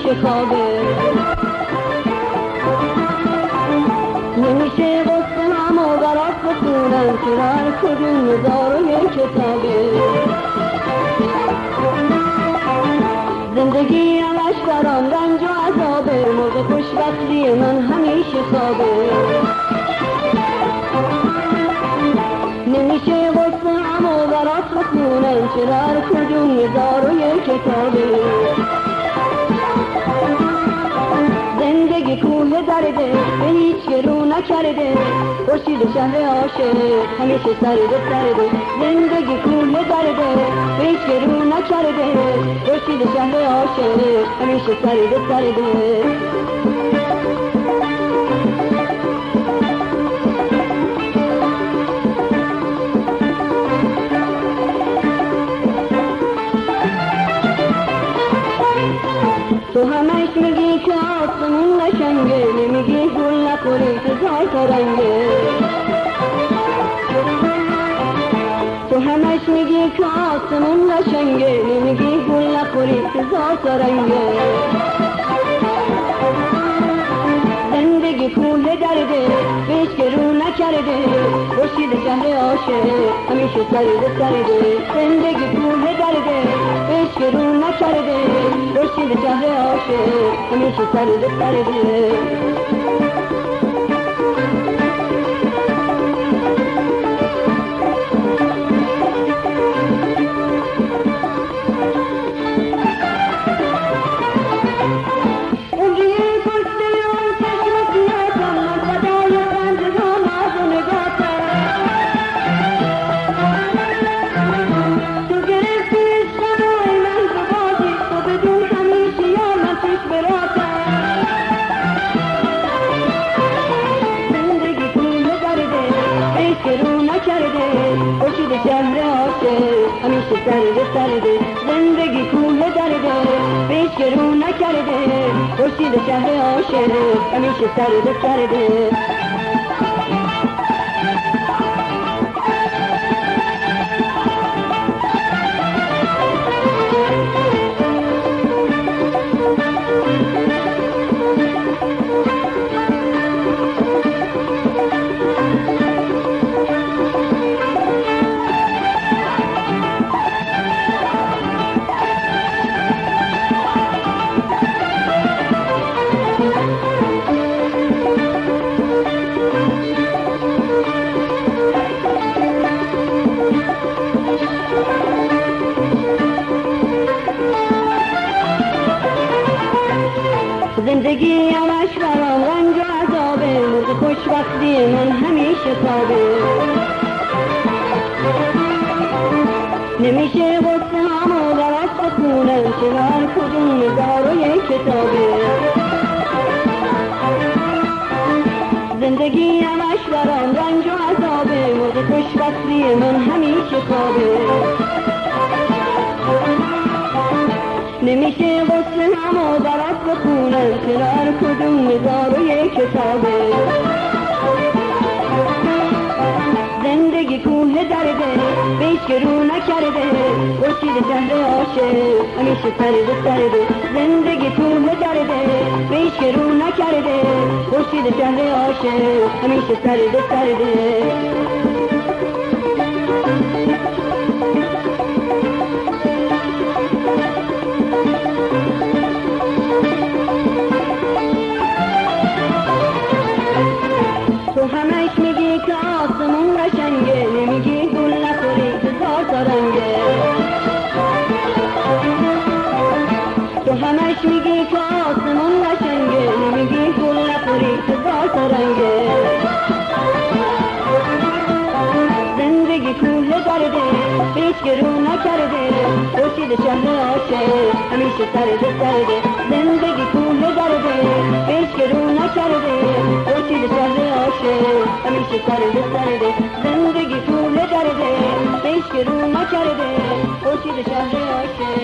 همیشه خوابه. نمیشه قصه هم و برات بخونم که هر کدوم هزار و یک کتابه. زندگی همش برام رنج و عذابه، موقع خوشبختی من همیشه خوابه. نمیشه قصه هم و برات بخونم که هر کدوم هزار و یک کتابه. زندگی کوه درده به هیچ گرو نکرده، خورشید شهر عاشق همیشه سرده سرده. زندگی کوه درده به هیچ گرو نکرده، خورشید شهر عاشق همیشه سرده سرده. تو همش میگی که آسمون قشنگه، نمیگی گل نخوری هزار تا رنگه. تو همش میگی که آسمون قشنگه، نمیگی گل نخوری هزار تا رنگه. زندگی کوه درده بهش گرو نکرده، خورشید شهر عاشق همیشه سرده سرده. زندگی کوه درده بهش گرو نکرده، خورشید شهر عاشق همیشه سرده سرده. خورشید شهر عاشق همیشه سرده سرده. زندگی کوه درده بهش گرو نکرده، خورشید شهر عاشق همیشه سرده سرده. زندگی همش برام رنج و عذابه، موقع خوشبختی من همیشه خوابه. نمیشه قصه هم و برات بخونم که هر کدوم هزار و یک کتابه. زندگی همش برام رنج و عذابه، موقع خوشبختی من همیشه خوابه. نمیشه قصه هم و برات بخونم که هر کدوم هزار و یک کتابه. زندگی کوه درده بهش گرو نکرده، خورشید شهر عاشق همیشه سرده سرده. زندگی کوه درده بهش گرو نکرده، خورشید شهر عاشق همیشه سرده سرده. همش میگی که آسمون قشنگه، نمیگی گل نخوری هزار تا رنگه. تو همش میگی که آسمون قشنگه، نمیگی گل نخوری هزار تا رنگه. زندگی کوه درده هیچ گرو نکرده، خورشید شهر عاشق همیشه سرده سرده. زندگی کوه درده هیچ گرو نکرده، خورشید شهر عاشق همیشه سرده سرده. زندگی کوه درده هیچ گرو نکرده، خورشید شهر عاشق